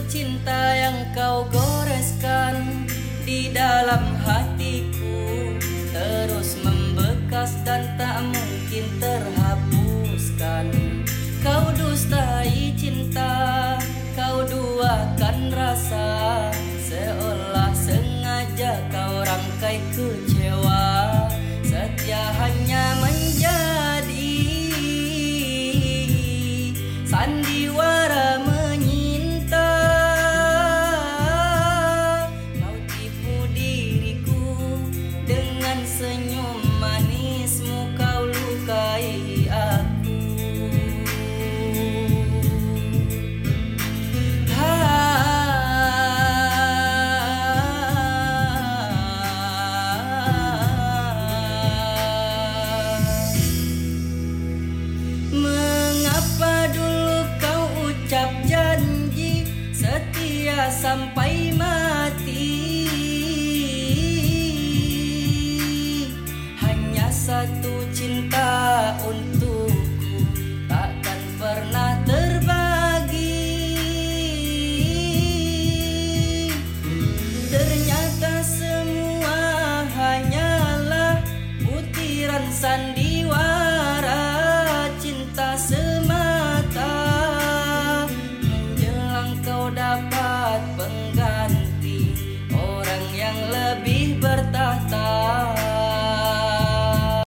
cinta yang kau goreskan di dalam hatiku terus membekas dan tak mungkin terhapuskan. Kau dustai cinta, kau duakan rasa, seolah sengaja kau rangkai kecewa. Setia hanya menjadi sandiwara menyinta. Kau tipu diriku dengan senyum manismu, kau lukai aku. Mengapa dulu kau ucap janji setia sampai mati? Hanya satu cinta untuk